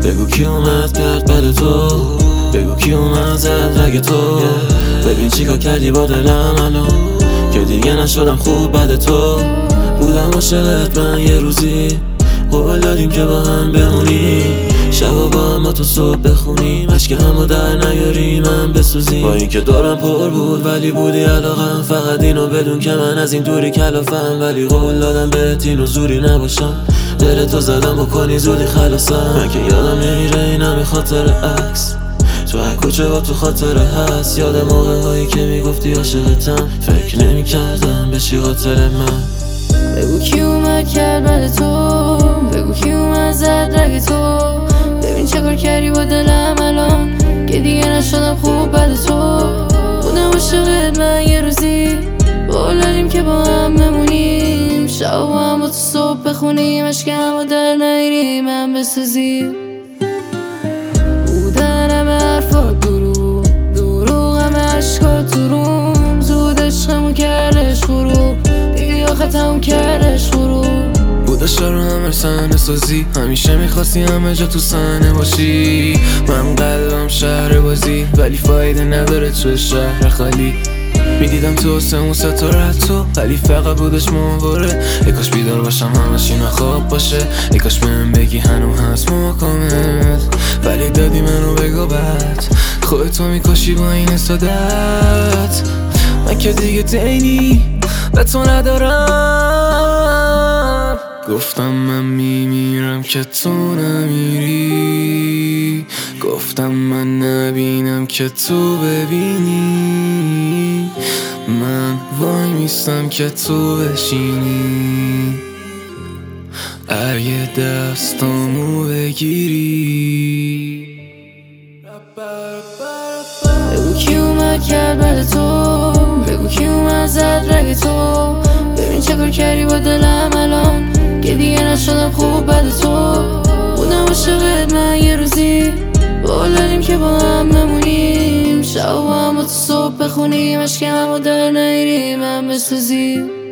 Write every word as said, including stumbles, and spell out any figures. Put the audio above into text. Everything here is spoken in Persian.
بگو کی اومد کرد بد تو، بگو کی اومد زد رگ تو. ببین چیکار کردی با دلم الان که دیگه نشدم خوب بعد تو. بودم عاشقت من یه روزی، قول دادیم که با هم بمونی، شبا با هم با تو صبح بخونیم، عشق همو در نیاریم من بسوزیم. با این که دورم پر بود ولی بودی علاقم، فقط اینو بدون که من از این دوری کلافم. ولی قول دادم بهت اینو زوری نباشم، دلتو زدم بکنی زودی خلاصم. من که یادم نمیره این همه خاطر عکس تو هر کوچه با تو خاطره هست. یاد موقع هایی که میگفتی عاشقتم، فکر نمی کردم بشی قاتل من. بگو کی اومد کرد بد تو، بگو کی اومد زد رگ تو. ببین چه کار کردی با دلم الان که دیگه نشدم خوب بعد تو. بودم عاشقت من یه روزی، قول دادیم که با هم بمونیم، شب با هم با تو صبح بخونیم، عشق همو در نیاریم من بسازیم. بودن همه حرفات دروغ، دروغ همه عشقات تو روم، زود عشقمو کردش غروب، دیگه آخه تموم کردش غروب. بودش رو همه صحنه سازی، همیشه میخواستی همه جا تو صحنه باشی. من قلبم شهر بازی ولی فایده نداره تو شهر خالی. میدیدم تو آسمون ستاره تو ولی فقط بودش ماهواره. ای کاش بیدار باشم همش اینا خواب باشه، ای کاش بهم بگی هنو هست محکمت، ولی دادی منو بگو بعد خودتو میکشی با این سادت. من که دیگه دینی به تو ندارم، گفتم من میمیرم که تو نمیری، گفتم من نبینم که تو ببینی، من وای میستم که تو بشینی، اگه دستامو بگیری. بگو کی اومد کرد بد تو، بگو کی اومد زد رگ تو. ببین چه کار کردی با دلم الان که دیگه نشدم خوب بعد تو. بودم عاشقت من یه روزی، قول دادیم که با هم بمونیم، شب با هم با تو صبح بخونیم، عشق همو در نیاریم من بسازیم.